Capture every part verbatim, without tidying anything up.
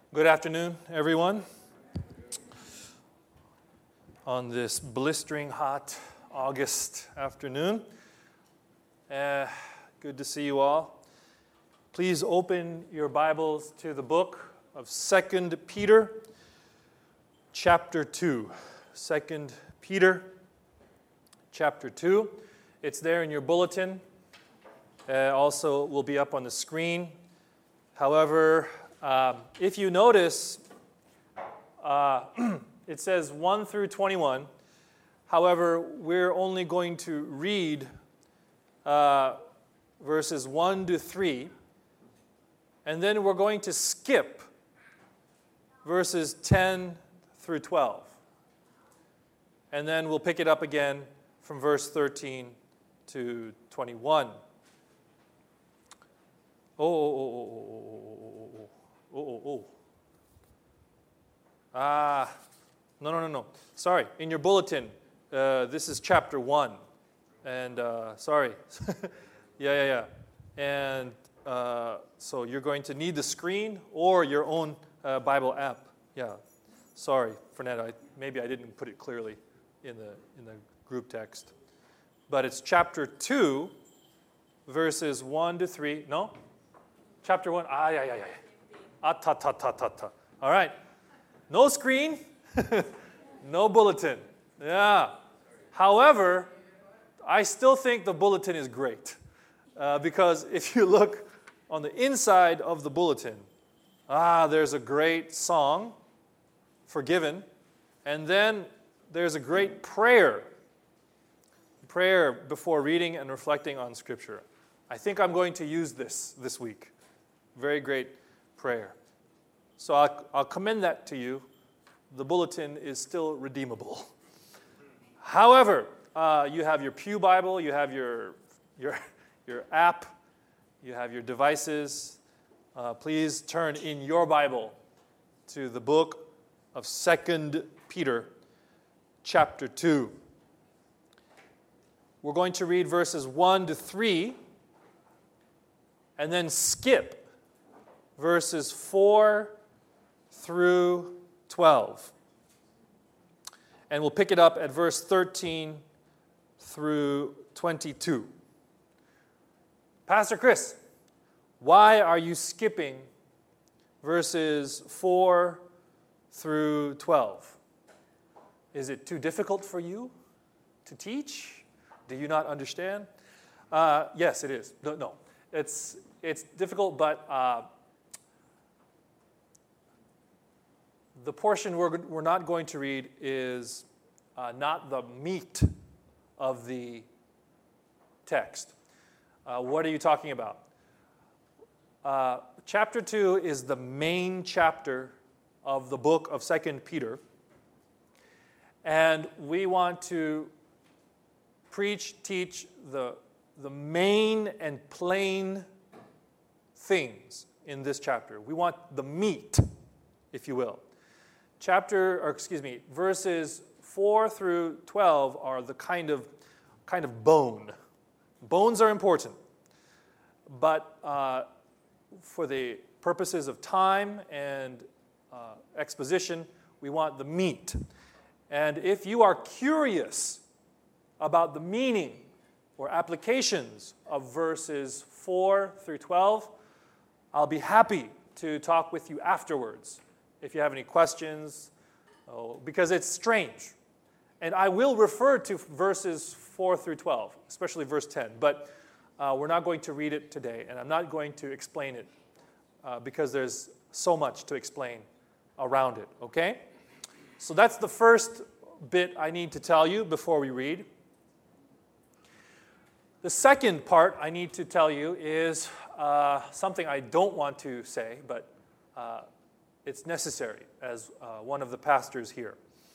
Good afternoon, everyone. On this blistering hot August afternoon. Uh, good to see you all. Please open your Bibles to the book of Second Peter, chapter two. Second Peter, chapter two. It's there in your bulletin. Uh, also, will be up on the screen. However, Um, if you notice, uh, it says one through twenty-one. However, we're only going to read uh, verses one to three, and then we're going to skip verses ten through twelve. And then we'll pick it up again from verse thirteen to twenty-one. Oh, oh, oh, oh, oh, oh, oh, oh. Oh, oh, oh. Ah, no, no, no, no. Sorry, in your bulletin, uh, this is chapter one. And, uh, sorry. yeah, yeah, yeah. And uh, so you're going to need the screen or your own uh, Bible app. Yeah, sorry, Fernando. I, maybe I didn't put it clearly in the in the group text. But it's chapter two, verses one to three. No? Chapter one. Ah, yeah, yeah, yeah. Ah, ta, ta, ta, ta, ta. All right. No screen, no bulletin. Yeah. However, I still think the bulletin is great. Uh, because if you look on the inside of the bulletin, ah, there's a great song, Forgiven, and then there's a great prayer. Prayer before reading and reflecting on Scripture. I think I'm going to use this this week. Very great prayer. So I'll, I'll commend that to you. The bulletin is still redeemable. However, uh, you have your Pew Bible, you have your your your app, you have your devices. Uh, please turn in your Bible to the book of Second Peter, chapter two. We're going to read verses one to three, and then skip verses four through twelve. And we'll pick it up at verse thirteen through twenty-two. Pastor Chris, why are you skipping verses four through twelve? Is it too difficult for you to teach? Do you not understand? Uh, yes, it is. No, no. It's, it's difficult, but uh, the portion we're, we're not going to read is uh, not the meat of the text. Uh, what are you talking about? Uh, chapter two is the main chapter of the book of Second Peter. And we want to preach, teach the, the main and plain things in this chapter. We want the meat, if you will. Chapter, or excuse me, verses four through twelve are the kind of kind of bone. Bones are important, but uh, for the purposes of time and uh, exposition, we want the meat. And if you are curious about the meaning or applications of verses four through twelve, I'll be happy to talk with you afterwards. If you have any questions, oh, because it's strange. And I will refer to verses four through twelve, especially verse ten, but uh, we're not going to read it today, and I'm not going to explain it uh, because there's so much to explain around it, okay? So that's the first bit I need to tell you before we read. The second part I need to tell you is uh, something I don't want to say, but uh, it's necessary as uh, one of the pastors here.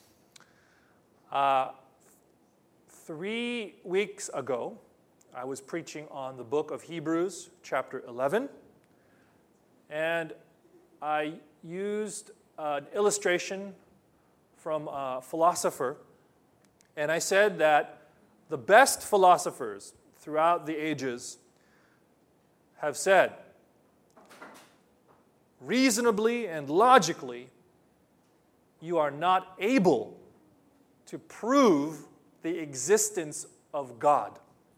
Uh, three weeks ago, I was preaching on the book of Hebrews, chapter eleven, and I used an illustration from a philosopher, and I said that the best philosophers throughout the ages have said, reasonably and logically, you are not able to prove the existence of God.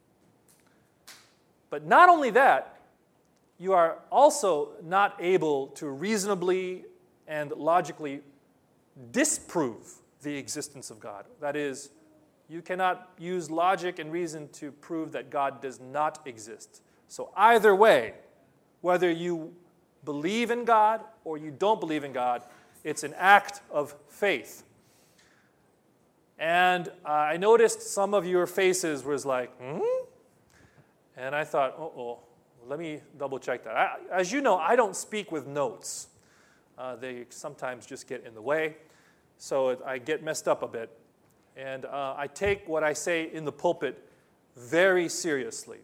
But not only that, you are also not able to reasonably and logically disprove the existence of God. That is, you cannot use logic and reason to prove that God does not exist. So either way, whether you believe in God or you don't believe in God, it's an act of faith. And uh, I noticed some of your faces was like, hmm? And I thought, uh-oh, let me double check that. I, as you know, I don't speak with notes. Uh, they sometimes just get in the way, so it, I get messed up a bit. And uh, I take what I say in the pulpit very seriously.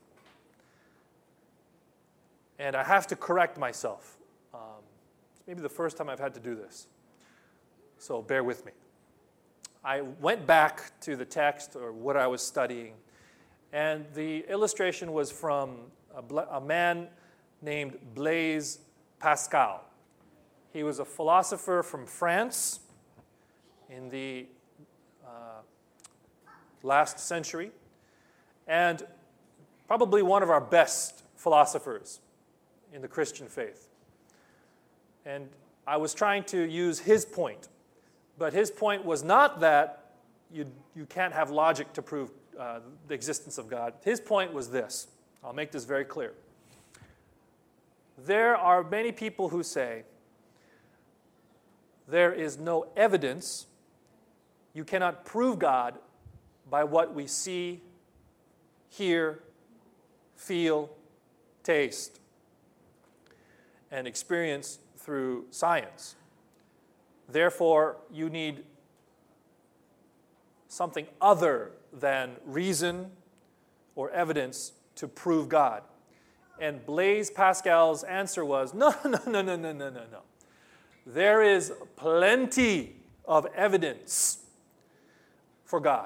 And I have to correct myself. Um, it's maybe the first time I've had to do this. So bear with me. I went back to the text or what I was studying, and the illustration was from a, a man named Blaise Pascal. He was a philosopher from France in the uh, last century, and probably one of our best philosophers in the Christian faith. And I was trying to use his point. But his point was not that you, you can't have logic to prove uh, the existence of God. His point was this. I'll make this very clear. There are many people who say there is no evidence. You cannot prove God by what we see, hear, feel, taste, and experience through science. Therefore, you need something other than reason or evidence to prove God. And Blaise Pascal's answer was, no, no, no, no, no, no, no, no. There is plenty of evidence for God.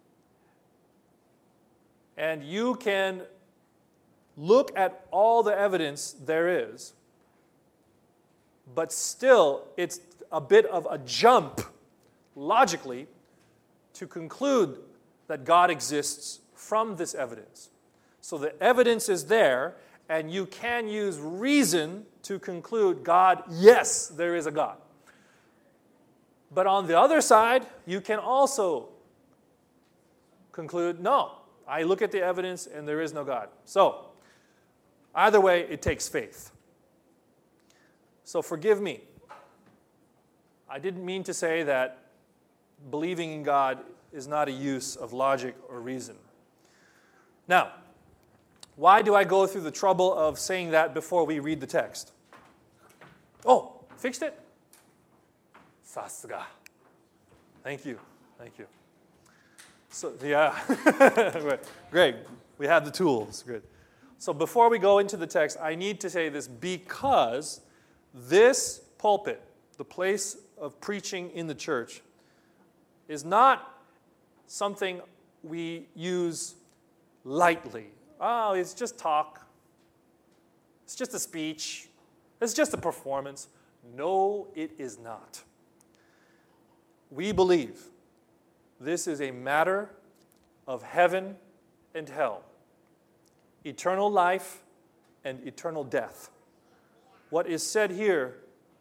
And you can look at all the evidence there is, but still it's a bit of a jump, logically, to conclude that God exists from this evidence. So the evidence is there, and you can use reason to conclude God, yes, there is a God. But on the other side, you can also conclude, no, I look at the evidence and there is no God. So, either way, it takes faith. So forgive me. I didn't mean to say that believing in God is not a use of logic or reason. Now, why do I go through the trouble of saying that before we read the text? Oh, fixed it? Sasuga. Thank you. Thank you. So, yeah. Great. We have the tools. Good. So before we go into the text, I need to say this because this pulpit, the place of preaching in the church, is not something we use lightly. Oh, it's just talk. It's just a speech. It's just a performance. No, it is not. We believe this is a matter of heaven and hell, eternal life and eternal death. What is said here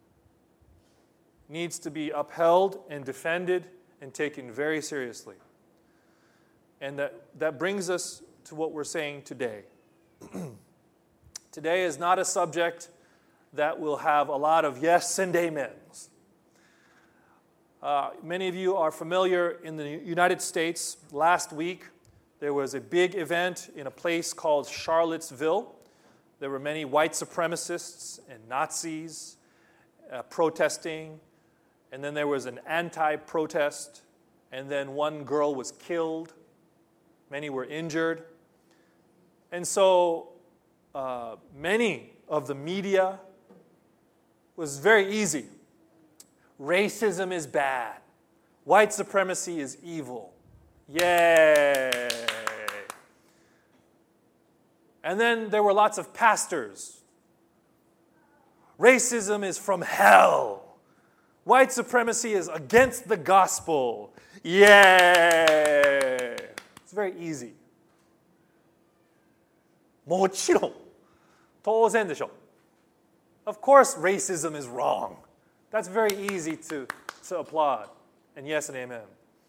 needs to be upheld and defended and taken very seriously. And that, that brings us to what we're saying today. Today is not a subject that will have a lot of yes and amens. Uh, many of you are familiar in the United States. Last week, there was a big event in a place called Charlottesville. There were many white supremacists and Nazis uh, protesting. And then there was an anti-protest. And then one girl was killed. Many were injured. And so uh, many of the media was very easy. Racism is bad. White supremacy is evil. Yay! And then there were lots of pastors Racism is from hell. White supremacy is against the gospel. Yay! It's very easy. もちろん、当然でしょ。Of course racism is wrong. That's very easy to, to applaud. And yes and amen.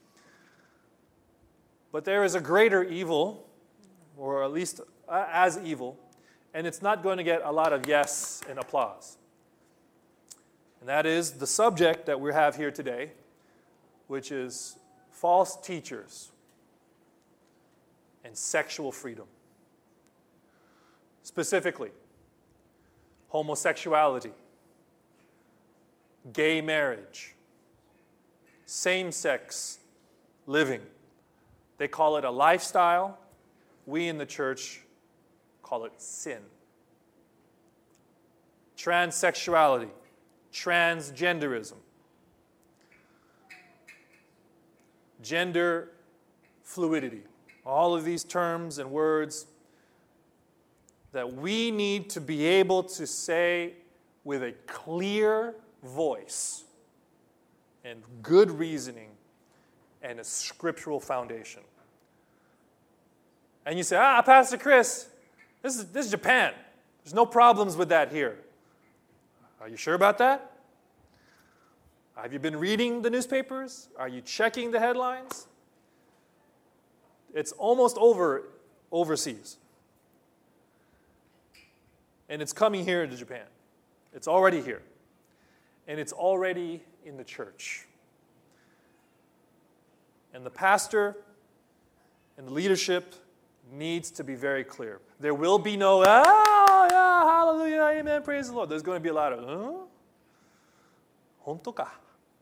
But there is a greater evil, or at least as evil, and it's not going to get a lot of yes and applause. And that is the subject that we have here today, which is false teachers and sexual freedom. Specifically, homosexuality, gay marriage, same-sex living. They call it a lifestyle. We in the church call it sin. Transsexuality, transgenderism, gender fluidity. All of these terms and words that we need to be able to say with a clear voice and good reasoning and a scriptural foundation. And you say, ah, Pastor Chris, this is, this is Japan. There's no problems with that here. Are you sure about that? Have you been reading the newspapers? Are you checking the headlines? It's almost over overseas. And it's coming here to Japan. It's already here. And it's already in the church. And the pastor and the leadership needs to be very clear. There will be no, ah, yeah, hallelujah, amen, praise the Lord. There's going to be a lot of, huh? Honto ka?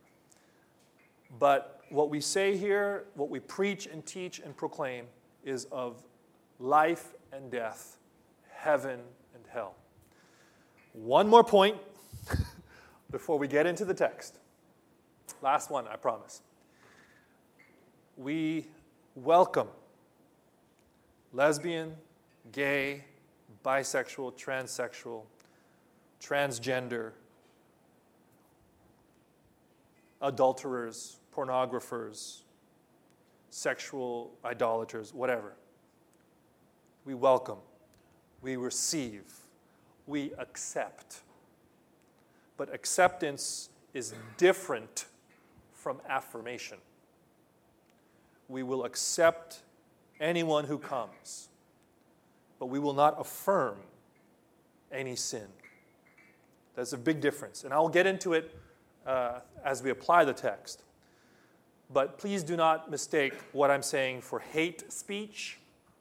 But what we say here, what we preach and teach and proclaim is of life and death, heaven and hell. One more point before we get into the text. Last one, I promise. We welcome lesbian, gay, bisexual, transsexual, transgender, adulterers, pornographers, sexual idolaters, whatever. We welcome, we receive, we accept. But acceptance is different from affirmation. We will accept anyone who comes, but we will not affirm any sin. That's a big difference. And I'll get into it uh, as we apply the text. But please do not mistake what I'm saying for hate speech,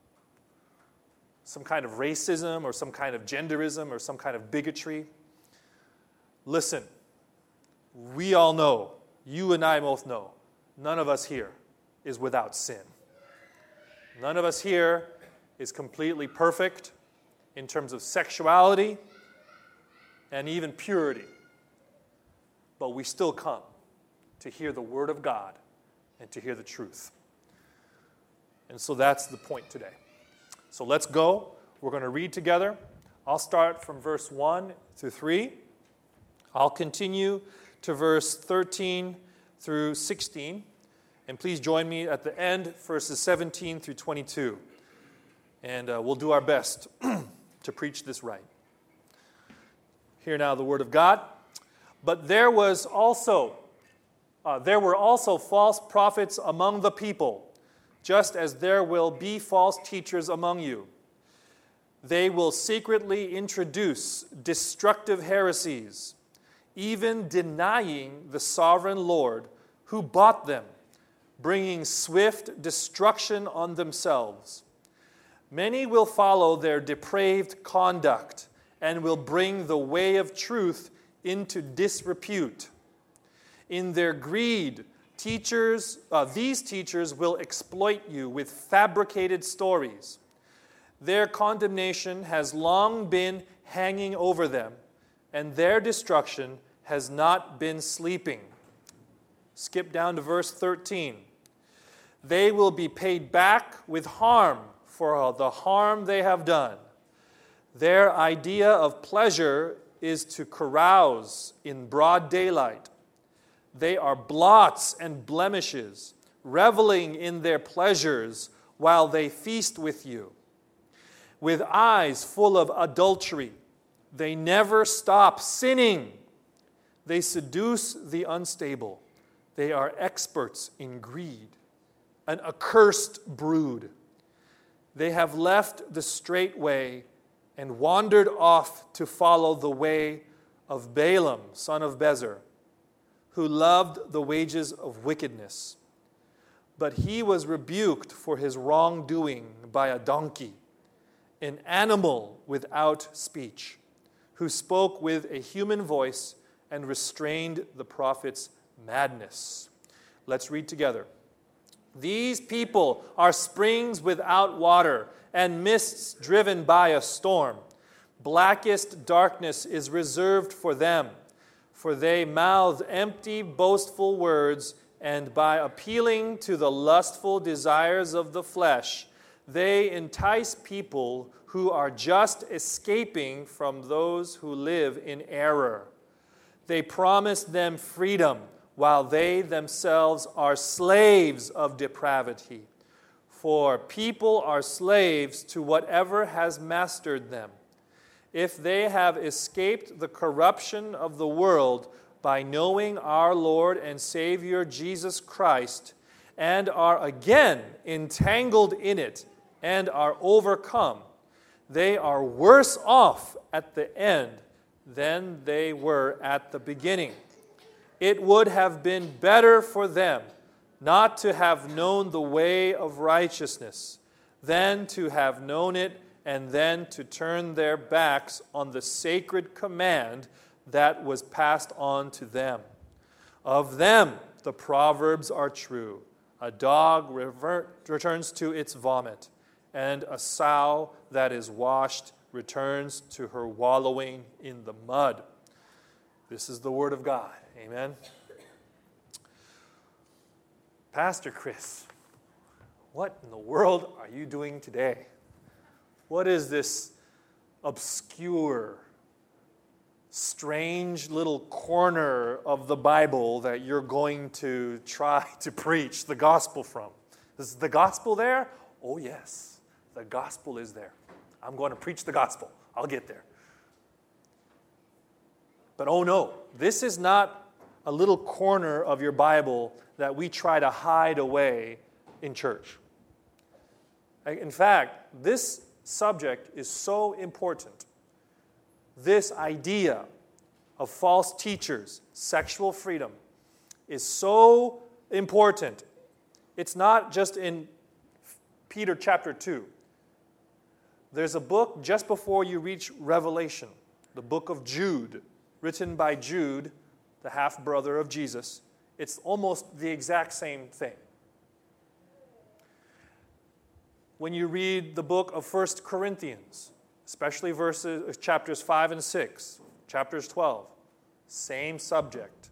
some kind of racism or some kind of genderism or some kind of bigotry. Listen, we all know, you and I both know, none of us here is without sin. None of us here is completely perfect in terms of sexuality and even purity. But we still come to hear the Word of God and to hear the truth. And so that's the point today. So let's go. We're going to read together. I'll start from verse one through three. I'll continue to verse thirteen through sixteen. And please join me at the end, verses seventeen through twenty-two. And uh, we'll do our best to preach this right. Hear now the word of God. But there was also, uh, there were also false prophets among the people, just as there will be false teachers among you. They will secretly introduce destructive heresies, even denying the sovereign Lord who bought them, bringing swift destruction on themselves. Many will follow their depraved conduct and will bring the way of truth into disrepute. In their greed, teachers, uh, these teachers will exploit you with fabricated stories. Their condemnation has long been hanging over them, and their destruction has not been sleeping. Skip down to verse thirteen. They will be paid back with harm for the harm they have done. Their idea of pleasure is to carouse in broad daylight. They are blots and blemishes, reveling in their pleasures while they feast with you. With eyes full of adultery, they never stop sinning. They seduce the unstable. They are experts in greed, an accursed brood. They have left the straight way and wandered off to follow the way of Balaam, son of Bezer, who loved the wages of wickedness. But he was rebuked for his wrongdoing by a donkey, an animal without speech, who spoke with a human voice and restrained the prophet's madness. Let's read together. These people are springs without water and mists driven by a storm. Blackest darkness is reserved for them, for they mouth empty, boastful words, and by appealing to the lustful desires of the flesh, they entice people who are just escaping from those who live in error. They promise them freedom, while they themselves are slaves of depravity. For people are slaves to whatever has mastered them. If they have escaped the corruption of the world by knowing our Lord and Savior Jesus Christ, and are again entangled in it and are overcome, they are worse off at the end than they were at the beginning. It would have been better for them not to have known the way of righteousness than to have known it and then to turn their backs on the sacred command that was passed on to them. Of them the proverbs are true. A dog revert, returns to its vomit, and a sow that is washed returns to her wallowing in the mud. This is the word of God. Amen. Pastor Chris, what in the world are you doing today? What is this obscure, strange little corner of the Bible that you're going to try to preach the gospel from? Is the gospel there? Oh, yes, the gospel is there. I'm going to preach the gospel. I'll get there. But oh no, this is not a little corner of your Bible that we try to hide away in church. In fact, this subject is so important. This idea of false teachers, sexual freedom, is so important. It's not just in Peter chapter two. There's a book just before you reach Revelation, the book of Jude, written by Jude, the half-brother of Jesus. It's almost the exact same thing. When you read the book of First Corinthians, especially verses, chapters five and six, chapters twelve, same subject.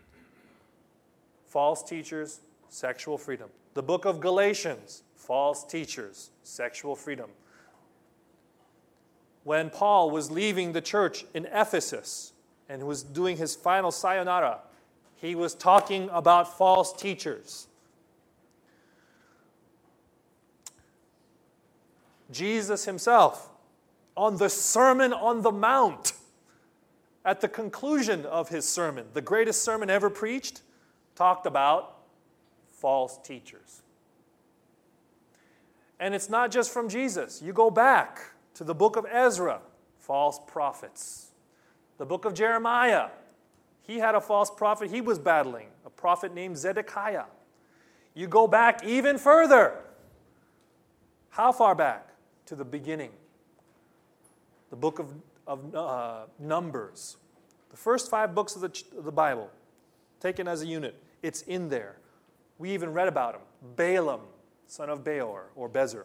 False teachers, sexual freedom. The book of Galatians, false teachers, sexual freedom. When Paul was leaving the church in Ephesus and was doing his final sayonara, he was talking about false teachers. Jesus himself, on the Sermon on the Mount, at the conclusion of his sermon, the greatest sermon ever preached, talked about false teachers. And it's not just from Jesus. You go back to the book of Ezra, false prophets. The book of Jeremiah, he had a false prophet he was battling, a prophet named Zedekiah. You go back even further. How far back? To the beginning. The book of, of uh, Numbers. The first five books of the, of the Bible, taken as a unit, it's in there. We even read about him. Balaam, son of Beor, or Bezer.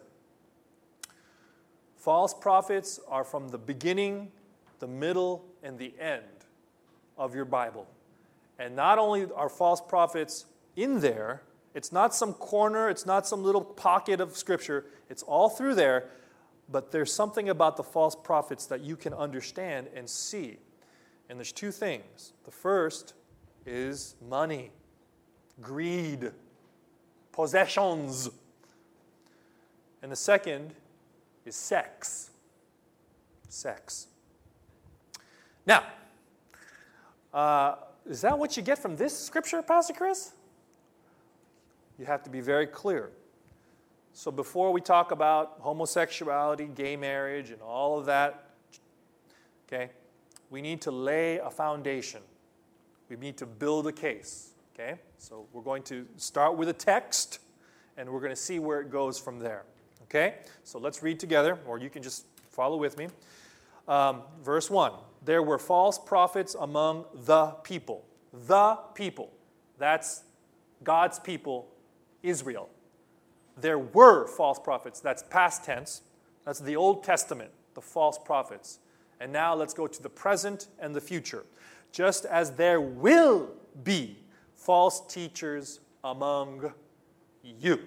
False prophets are from the beginning, the middle, and the end of your Bible. And not only are false prophets in there, it's not some corner, it's not some little pocket of Scripture, it's all through there, but there's something about the false prophets that you can understand and see. And there's two things. The first is money, greed, possessions. And the second is sex. Sex. Now, uh, is that what you get from this scripture, Pastor Chris? You have to be very clear. So before we talk about homosexuality, gay marriage, and all of that, okay, we need to lay a foundation. We need to build a case, okay? So we're going to start with a text, and we're going to see where it goes from there, okay? So let's read together, or you can just follow with me. Um, verse one, there were false prophets among the people. The people. That's God's people, Israel. There were false prophets. That's past tense. That's the Old Testament, the false prophets. And now let's go to the present and the future. Just as there will be false teachers among you.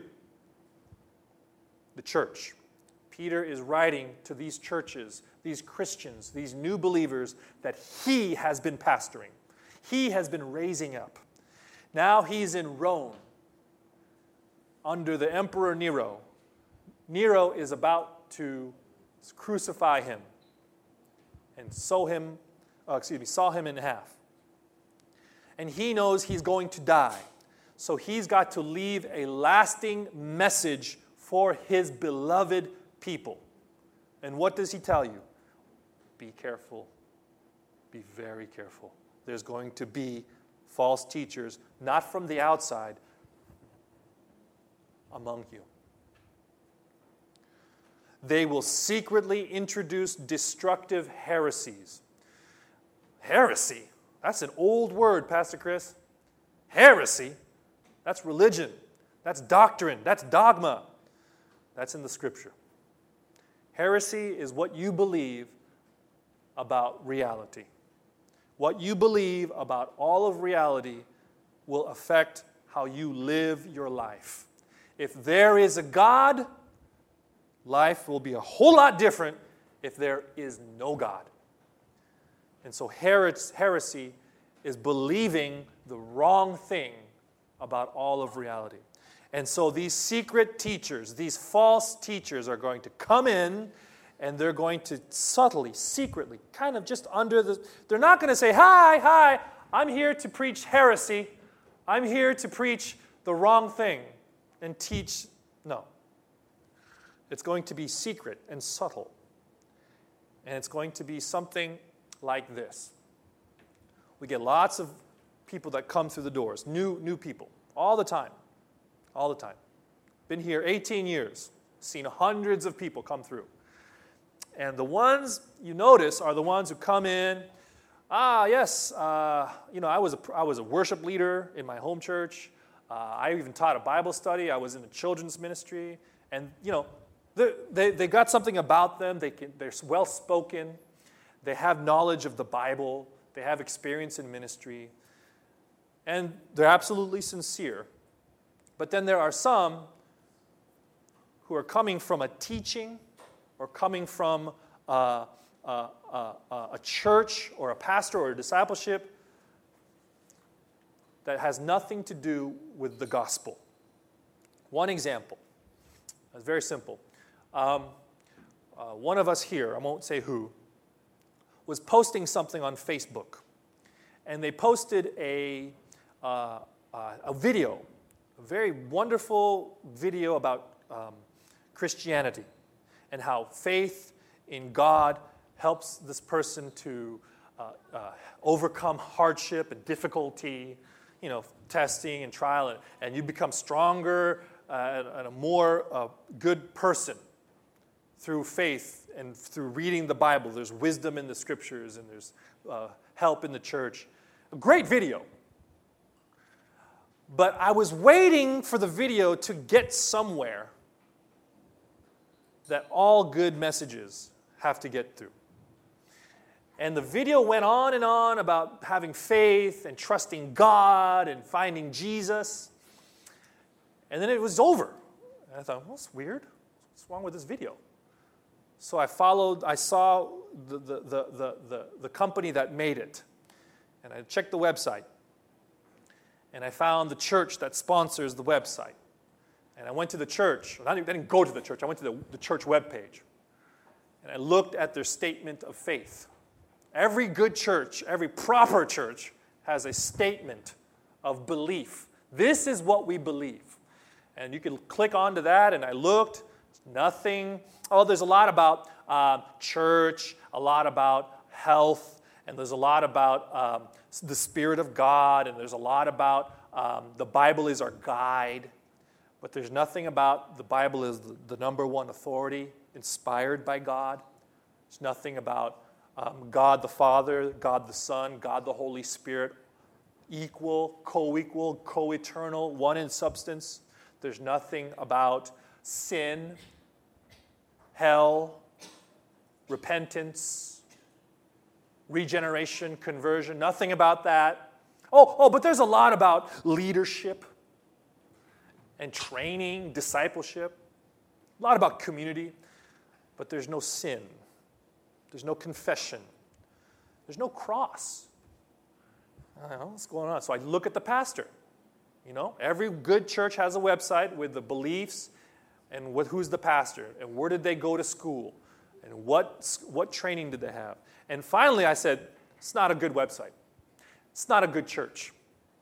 The church. Peter is writing to these churches, these Christians, these new believers that he has been pastoring. He has been raising up. Now he's in Rome under the Emperor Nero. Nero is about to crucify him and sew him, uh, excuse me, saw him in half. And he knows he's going to die. So he's got to leave a lasting message for his beloved people. And what does he tell you? Be careful. Be very careful. There's going to be false teachers, not from the outside, among you. They will secretly introduce destructive heresies. Heresy? That's an old word, Pastor Chris. Heresy? That's religion. That's doctrine. That's dogma. That's in the Scripture. Heresy is what you believe about reality. What you believe about all of reality will affect how you live your life. If there is a God, life will be a whole lot different if there is no God. And so heresy is believing the wrong thing about all of reality. And so these secret teachers, these false teachers are going to come in and they're going to subtly, secretly, kind of just under the... They're not going to say, hi, hi, I'm here to preach heresy. I'm here to preach the wrong thing and teach... No. It's going to be secret and subtle. And it's going to be something like this. We get lots of people that come through the doors, new, new people, all the time. All the time. Been here eighteen years. Seen hundreds of people come through. And the ones you notice are the ones who come in. Ah, yes, uh, you know, I was, a, I was a worship leader in my home church. Uh, I even taught a Bible study. I was in the children's ministry. And, you know, they, they got something about them. They can, they're well-spoken. They have knowledge of the Bible. They have experience in ministry. And they're absolutely sincere. But then there are some who are coming from a teaching or coming from a, a, a, a church or a pastor or a discipleship that has nothing to do with the gospel. One example. It's very simple. Um, uh, one of us here, I won't say who, was posting something on Facebook. And they posted a, uh, uh, a video, a very wonderful video about um, Christianity and how faith in God helps this person to uh, uh, overcome hardship and difficulty, you know, testing and trial, and, and you become stronger uh, and, and a more uh, good person through faith and through reading the Bible. There's wisdom in the Scriptures and there's uh, help in the church. A great video. But I was waiting for the video to get somewhere that all good messages have to get through. And the video went on and on about having faith and trusting God and finding Jesus. And then it was over. And I thought, well, that's weird. What's wrong with this video? So I followed, I saw the, the, the, the, the, the company that made it. And I checked the website. And I found the church that sponsors the website. And I went to the church. I didn't go to the church. I went to the, the church webpage. And I looked at their statement of faith. Every good church, every proper church, has a statement of belief. This is what we believe. And you can click onto that, and I looked. Nothing. Oh, there's a lot about uh, church, a lot about health, and there's a lot about um, the Spirit of God, and there's a lot about um, the Bible is our guide. But there's nothing about the Bible is the, the number one authority, inspired by God. There's nothing about um, God the Father, God the Son, God the Holy Spirit, equal, co-equal, co-eternal, one in substance. There's nothing about sin, hell, repentance, regeneration, conversion. Nothing about that. Oh, oh, but there's a lot about leadership and training, discipleship. A lot about community. But there's no sin. There's no confession. There's no cross. I don't know what's going on. So I look at the pastor. You know, every good church has a website with the beliefs and what, who's the pastor and where did they go to school and what, what training did they have. And finally I said, it's not a good website. It's not a good church.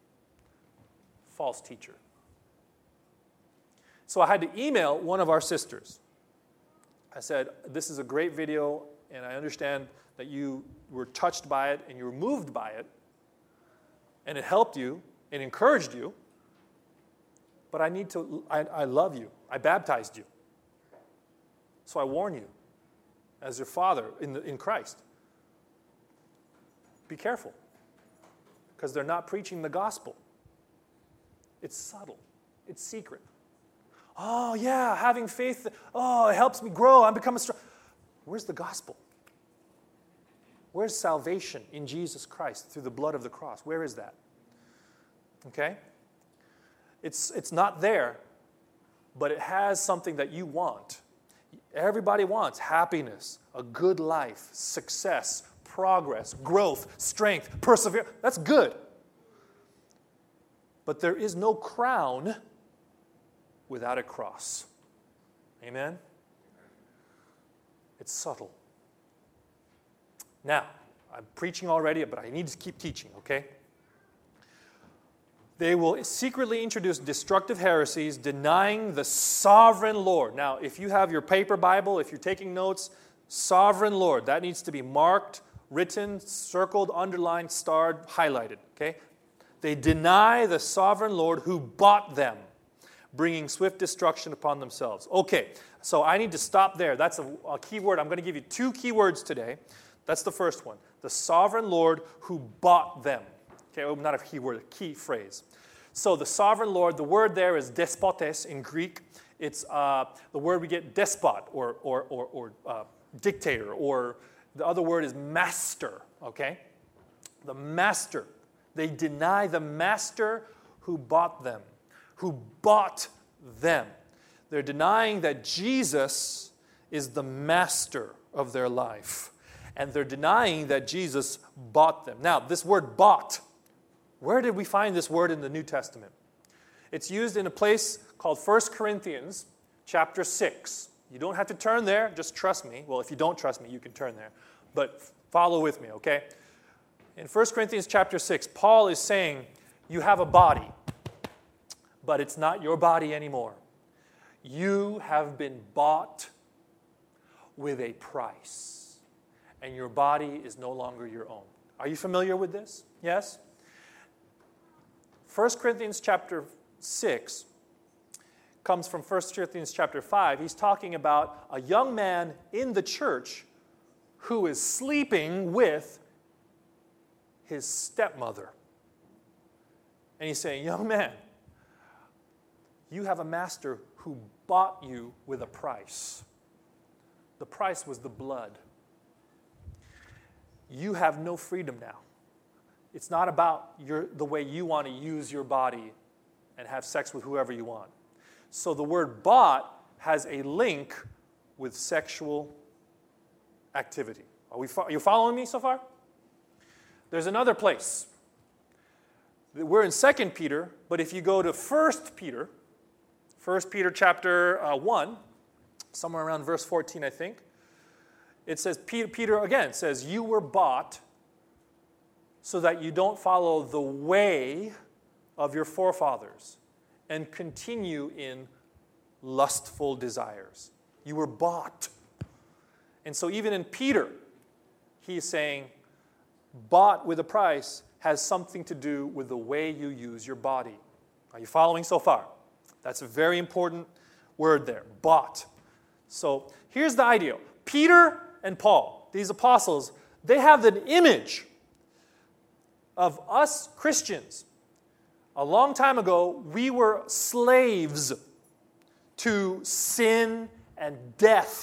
False teacher. So I had to email one of our sisters. I said, this is a great video and I understand that you were touched by it and you were moved by it and it helped you and encouraged you. But I need to, I, I love you. I baptized you. So I warn you, as your father in, the, in Christ, be careful. Because they're not preaching the gospel. It's subtle. It's secret. Oh, yeah, having faith, oh, it helps me grow. I'm becoming strong. Where's the gospel? Where's salvation in Jesus Christ through the blood of the cross? Where is that? Okay? It's, it's not there, but it has something that you want. Everybody wants happiness, a good life, success, progress, growth, strength, perseverance. That's good. But there is no crown without a cross. Amen? It's subtle. Now, I'm preaching already, but I need to keep teaching, okay? They will secretly introduce destructive heresies, denying the sovereign Lord. Now, if you have your paper Bible, if you're taking notes, sovereign Lord, that needs to be marked, written, circled, underlined, starred, highlighted, okay? They deny the sovereign Lord who bought them, bringing swift destruction upon themselves. Okay, so I need to stop there. That's a, a key word. I'm going to give you two key words today. That's the first one. The sovereign Lord who bought them. Okay, well, not a key word, a key phrase. So the sovereign Lord, the word there is despotes in Greek. It's uh, the word we get despot or, or, or, or uh, dictator, or the other word is master, okay? The master. They deny the master who bought them, who bought them. They're denying that Jesus is the master of their life. And they're denying that Jesus bought them. Now, this word bought, where did we find this word in the New Testament? It's used in a place called First Corinthians chapter six. You don't have to turn there, just trust me. Well, if you don't trust me, you can turn there. But follow with me, okay? In First Corinthians chapter six, Paul is saying, you have a body, but it's not your body anymore. You have been bought with a price, and your body is no longer your own. Are you familiar with this? Yes? First Corinthians chapter six comes from First Corinthians chapter five. He's talking about a young man in the church who is sleeping with his stepmother. And he's saying, young man, you have a master who bought you with a price. The price was the blood. You have no freedom now. It's not about your, the way you want to use your body and have sex with whoever you want. So the word bought has a link with sexual activity. Are, we, are you following me so far? There's another place. We're in Second Peter, but if you go to First Peter, First Peter chapter uh, one, somewhere around verse fourteen, I think, it says, Peter, Peter again says, you were bought so that you don't follow the way of your forefathers and continue in lustful desires. You were bought. And so even in Peter, he's saying, bought with a price has something to do with the way you use your body. Are you following so far? That's a very important word there, bought. So here's the idea. Peter and Paul, these apostles, they have an image of us Christians. A long time ago, we were slaves to sin and death.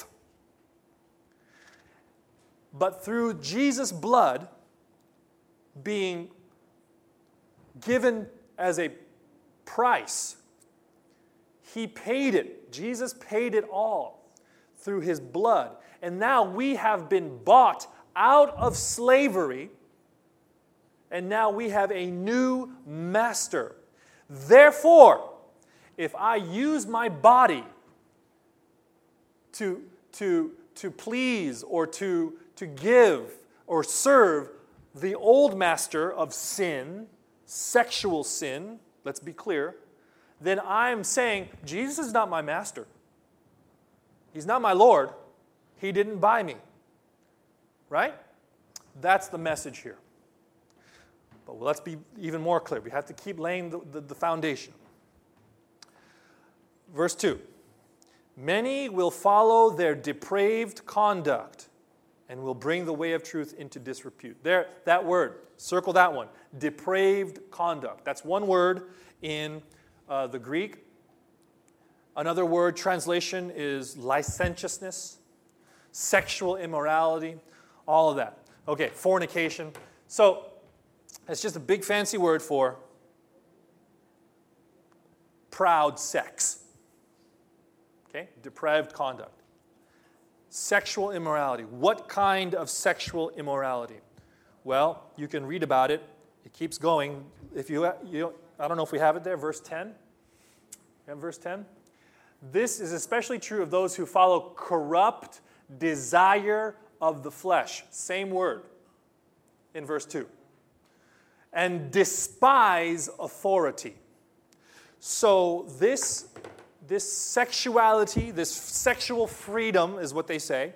But through Jesus' blood being given as a price, he paid it. Jesus paid it all through his blood. And now we have been bought out of slavery, and now we have a new master. Therefore, if I use my body to, to, to please or to, to give or serve the old master of sin, sexual sin, let's be clear, then I'm saying, Jesus is not my master. He's not my Lord. He didn't buy me. Right? That's the message here. But let's be even more clear. We have to keep laying the, the, the foundation. Verse two. Many will follow their depraved conduct and will bring the way of truth into disrepute. There, that word, circle that one. Depraved conduct. That's one word in uh, the Greek. Another word translation is licentiousness, sexual immorality, all of that. Okay, fornication. So, it's just a big fancy word for proud sex. Okay, depraved conduct. Sexual immorality. What kind of sexual immorality? Well, you can read about it. It keeps going. If you, you I don't know if we have it there, verse ten. You have verse ten? This is especially true of those who follow corrupt desire of the flesh. Same word in verse two. And despise authority. So this, this sexuality, this sexual freedom is what they say,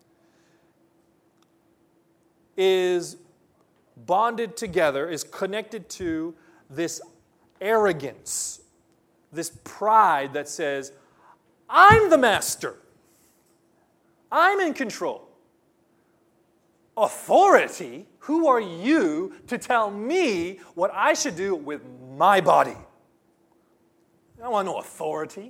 is bonded together, is connected to this arrogance, this pride that says, I'm the master. I'm in control. Authority? Who are you to tell me what I should do with my body? I don't want no authority.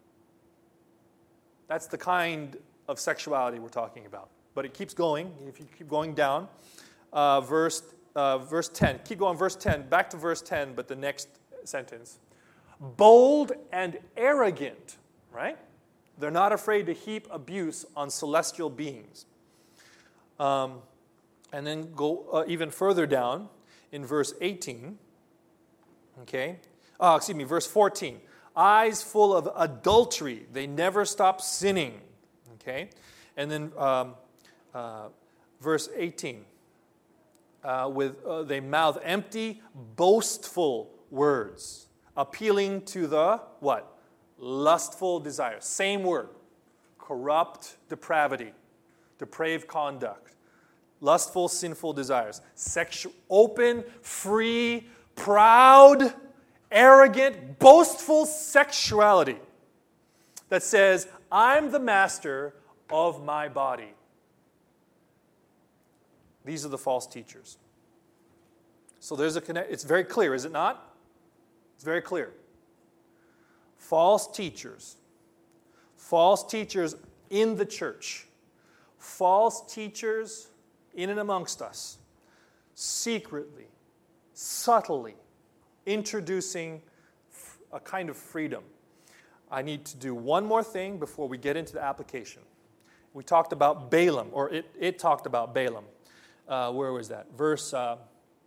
That's the kind of sexuality we're talking about. But it keeps going. If you keep going down, uh, verse, uh, verse ten. Keep going, verse ten. Back to verse ten, but the next sentence. Bold and arrogant, right? They're not afraid to heap abuse on celestial beings. Um, and then go uh, even further down in verse eighteen. Okay? Oh, excuse me, verse fourteen. Eyes full of adultery. They never stop sinning. Okay? And then um, uh, verse eighteen. Uh, with uh, they mouth empty, boastful words, appealing to the what? Lustful desires. Same word. Corrupt depravity, depraved conduct, lustful, sinful desires, sexual, open, free, proud, arrogant, boastful sexuality that says, I'm the master of my body. These are the false teachers. So there's a connect. It's very clear, is it not? It's very clear. False teachers. False teachers in the church. False teachers in and amongst us. Secretly, subtly introducing a kind of freedom. I need to do one more thing before we get into the application. We talked about Balaam, or it, it talked about Balaam. Uh, where was that? Verse, uh,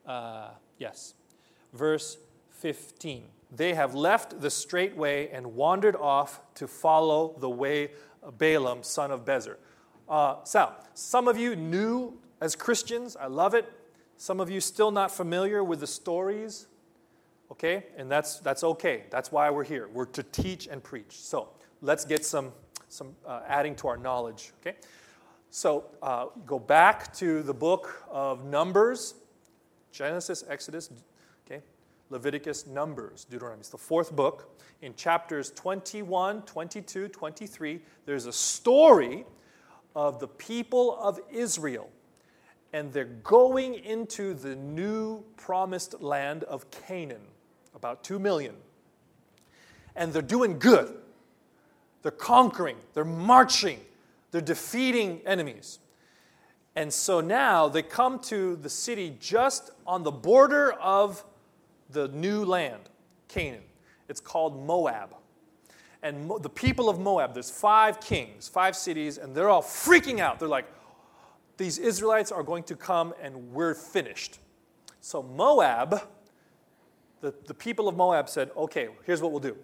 Uh, yes. Verse fifteen. They have left the straight way and wandered off to follow the way of Balaam, son of Bezer. Uh, Sal, some of you new as Christians, I love it. Some of you still not familiar with the stories, okay? And that's that's okay. That's why we're here. We're to teach and preach. So let's get some, some uh, adding to our knowledge, okay? So uh, go back to the book of Numbers, Genesis, Exodus, okay? Leviticus, Numbers, Deuteronomy. It's the fourth book. In chapters twenty-one, twenty-two, twenty-three, there's a story of the people of Israel. And they're going into the new promised land of Canaan, about two million. And they're doing good. They're conquering. They're marching. They're defeating enemies. And so now they come to the city just on the border of the new land, Canaan. It's called Moab. And Mo- the people of Moab, there's five kings, five cities, and they're all freaking out. They're like, these Israelites are going to come and we're finished. So Moab, the, the people of Moab said, okay, here's what we'll do.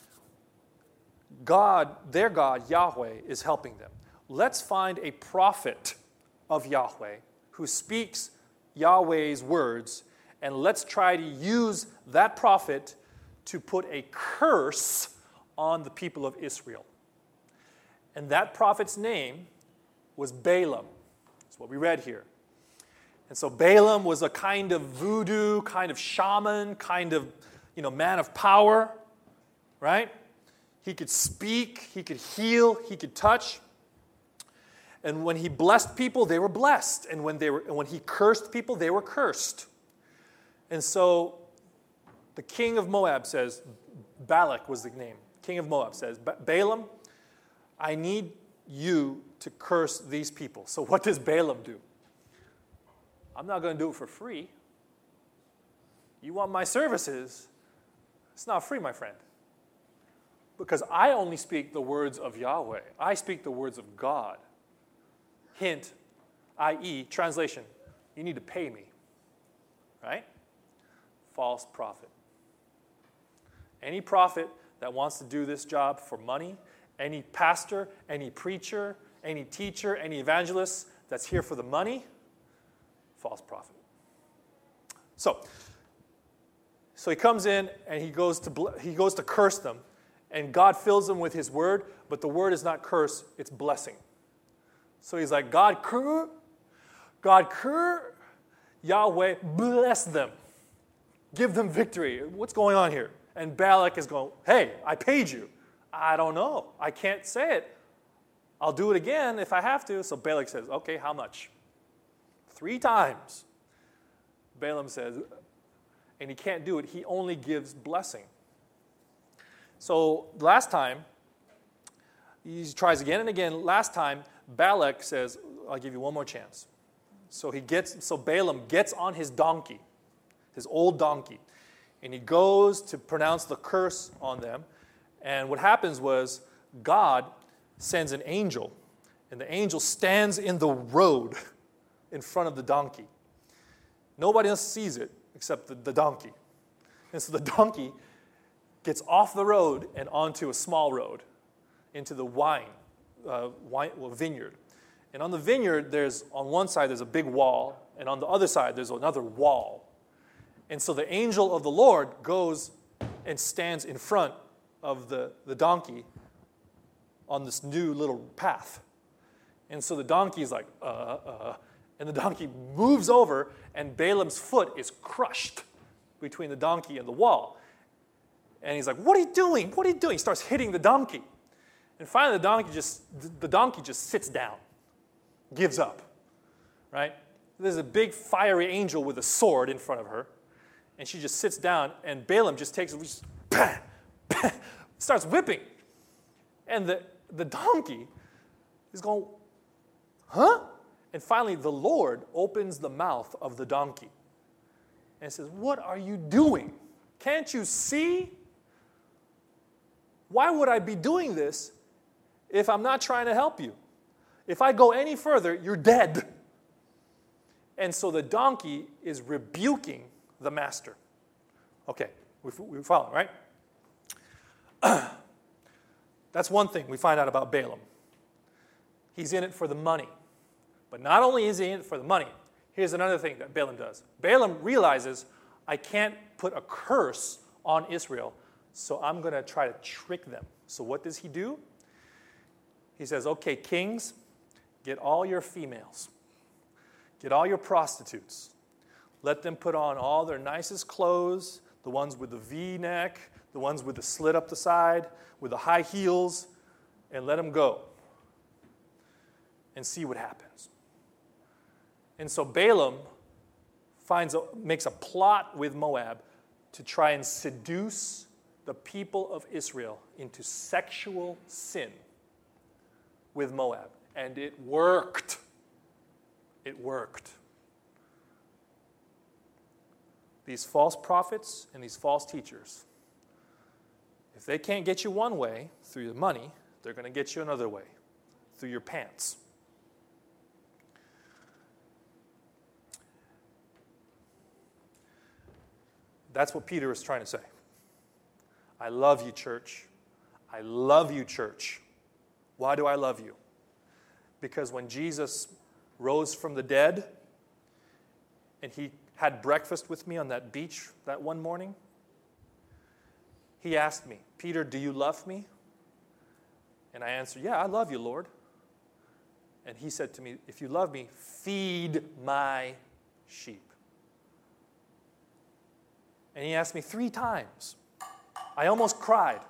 God, their God, Yahweh, is helping them. Let's find a prophet of Yahweh who speaks Yahweh's words, and let's try to use that prophet to put a curse on the people of Israel. And that prophet's name was Balaam. That's what we read here. And so Balaam was a kind of voodoo, kind of shaman, kind of, you know, man of power, right? He could speak, he could heal, he could touch. And when he blessed people, they were blessed. And when they were, and when he cursed people, they were cursed. And so the king of Moab says, Balak was the name. King of Moab says, Balaam, I need you to curse these people. So what does Balaam do? I'm not going to do it for free. You want my services? It's not free, my friend. Because I only speak the words of Yahweh. I speak the words of God. Hint, that is, translation, you need to pay me. Right? False prophet. Any prophet that wants to do this job for money, any pastor, any preacher, any teacher, any evangelist that's here for the money, false prophet. So, so he comes in and he goes to he goes to curse them, and God fills them with his word, but the word is not curse, it's blessing. So he's like, God, cur, God, cur, Yahweh, bless them. Give them victory. What's going on here? And Balak is going, hey, I paid you. I don't know. I can't say it. I'll do it again if I have to. So Balak says, okay, how much? Three times. Balaam says, and he can't do it. He only gives blessing. So last time, he tries again and again. Last time, Balak says, I'll give you one more chance. So he gets, so Balaam gets on his donkey, his old donkey, and he goes to pronounce the curse on them. And what happens was God sends an angel, and the angel stands in the road in front of the donkey. Nobody else sees it except the, the donkey. And so the donkey gets off the road and onto a small road, into the wine, uh, wine well, vineyard. And on the vineyard, there's on one side there's a big wall, and on the other side there's another wall. And so the angel of the Lord goes and stands in front of the, the donkey on this new little path. And so the donkey is like, uh, uh, and the donkey moves over, and Balaam's foot is crushed between the donkey and the wall. And he's like, what are you doing? What are you doing? He starts hitting the donkey. And finally the donkey just, the donkey just sits down, gives up, right? There's a big fiery angel with a sword in front of her, and she just sits down, and Balaam just takes it, just, bah, bah, starts whipping. And the, the donkey is going, huh? And finally the Lord opens the mouth of the donkey and says, what are you doing? Can't you see? Why would I be doing this if I'm not trying to help you? If I go any further, you're dead. And so the donkey is rebuking the master. Okay, we, we follow, right? That's one thing we find out about Balaam. He's in it for the money. But not only is he in it for the money, here's another thing that Balaam does. Balaam realizes, I can't put a curse on Israel, so I'm going to try to trick them. So what does he do? He says, okay, kings, get all your females. Get all your prostitutes. Let them put on all their nicest clothes, the ones with the V-neck, the ones with the slit up the side, with the high heels, and let them go and see what happens. And so Balaam finds a, makes a plot with Moab to try and seduce the people of Israel into sexual sin with Moab. And it worked. It worked. These false prophets and these false teachers, if they can't get you one way through your money, they're going to get you another way, through your pants. That's what Peter is trying to say. I love you, church. I love you, church. Why do I love you? Because when Jesus rose from the dead and he had breakfast with me on that beach that one morning, he asked me, Peter, do you love me? And I answered, yeah, I love you, Lord. And he said to me, if you love me, feed my sheep. And he asked me three times. I almost cried.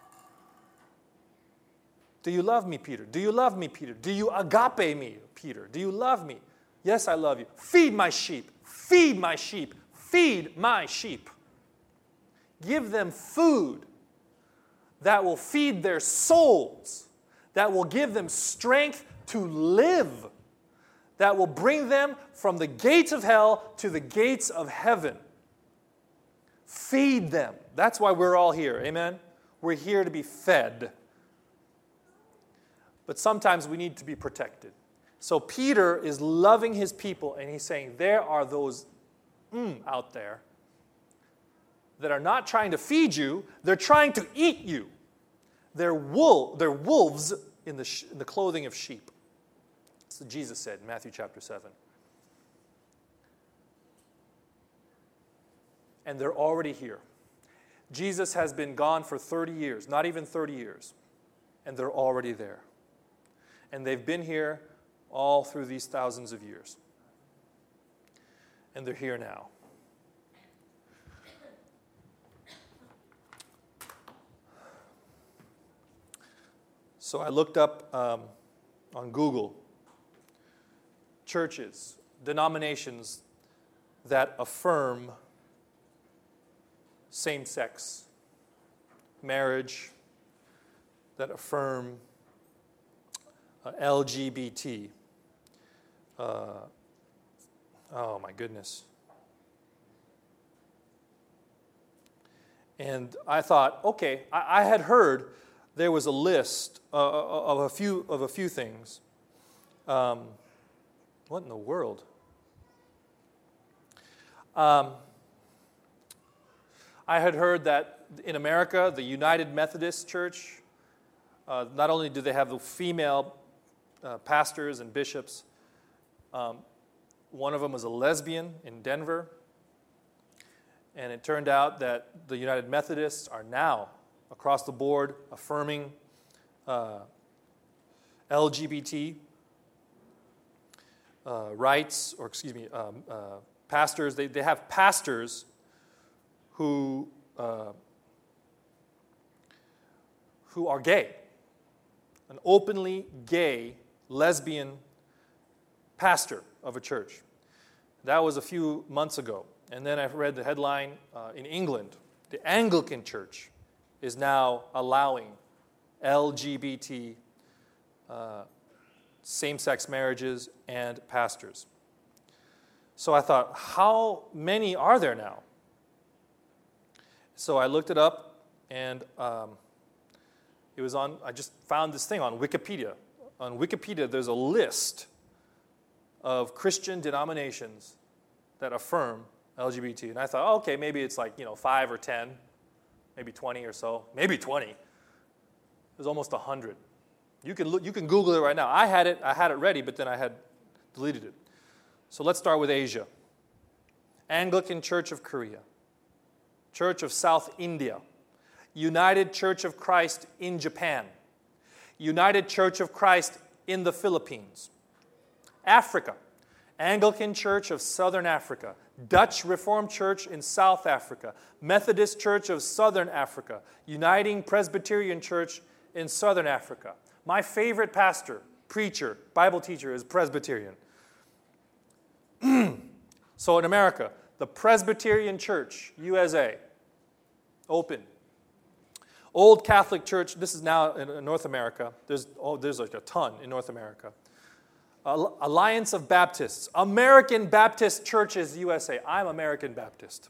Do you love me, Peter? Do you love me, Peter? Do you agape me, Peter? Do you love me? Yes, I love you. Feed my sheep. Feed my sheep. Feed my sheep. Give them food that will feed their souls, that will give them strength to live, that will bring them from the gates of hell to the gates of heaven. Feed them. That's why we're all here. Amen? We're here to be fed. But sometimes we need to be protected. So Peter is loving his people, and he's saying, there are those mm, out there that are not trying to feed you, they're trying to eat you. They're, wool, they're wolves in the, sh- in the clothing of sheep. That's what Jesus said in Matthew chapter seven. And they're already here. Jesus has been gone for thirty years, not even thirty years, and they're already there. And they've been here all through these thousands of years. And they're here now. So I looked up um, on Google churches, denominations that affirm same-sex marriage, that affirm uh, L G B T. Uh, oh, my goodness. And I thought, okay, I, I had heard there was a list uh, of a few of a few things. Um, what in the world? Um, I had heard that in America, the United Methodist Church, uh, not only do they have the female uh, pastors and bishops, um, one of them was a lesbian in Denver, and it turned out that the United Methodists are now across the board affirming uh, L G B T uh, rights, or excuse me, um, uh, pastors. They, they have pastors who uh, who are gay, an openly gay lesbian pastor of a church. That was a few months ago. And then I read the headline uh, in England, the Anglican Church is now allowing L G B T uh, same-sex marriages and pastors. So I thought, how many are there now? So I looked it up, and um, it was on, I just found this thing on Wikipedia. On Wikipedia, there's a list of Christian denominations that affirm L G B T. And I thought, oh, okay, maybe it's like, you know, five or ten, maybe twenty or so, maybe twenty. There's almost one hundred. You can look, you can Google it right now. I had it, I had it ready, but then I had deleted it. So let's start with Asia. Anglican Church of Korea, Church of South India, United Church of Christ in Japan, United Church of Christ in the Philippines, Africa, Anglican Church of Southern Africa, Dutch Reformed Church in South Africa, Methodist Church of Southern Africa, Uniting Presbyterian Church in Southern Africa. My favorite pastor, preacher, Bible teacher is Presbyterian. So in America, the Presbyterian Church, U S A, open. Old Catholic Church, this is now in North America. There's, oh, there's like a ton in North America. Alliance of Baptists, American Baptist Churches, U S A. I'm American Baptist.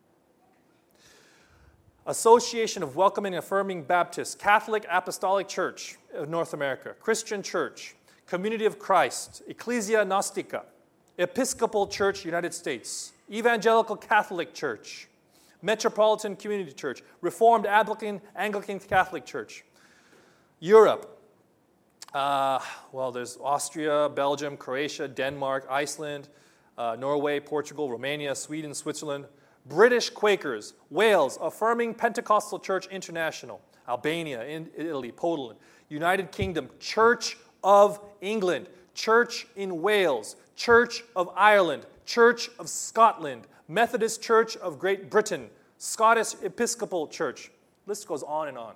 Association of Welcoming and Affirming Baptists, Catholic Apostolic Church of North America, Christian Church, Community of Christ, Ecclesia Gnostica, Episcopal Church, United States, Evangelical Catholic Church, Metropolitan Community Church, Reformed Anglican, Anglican Catholic Church. Europe, uh, well, there's Austria, Belgium, Croatia, Denmark, Iceland, uh, Norway, Portugal, Romania, Sweden, Switzerland. British Quakers, Wales, Affirming Pentecostal Church International, Albania, in Italy, Poland, United Kingdom, Church of England, Church in Wales, Church of Ireland, Church of Scotland, Methodist Church of Great Britain, Scottish Episcopal Church. List goes on and on.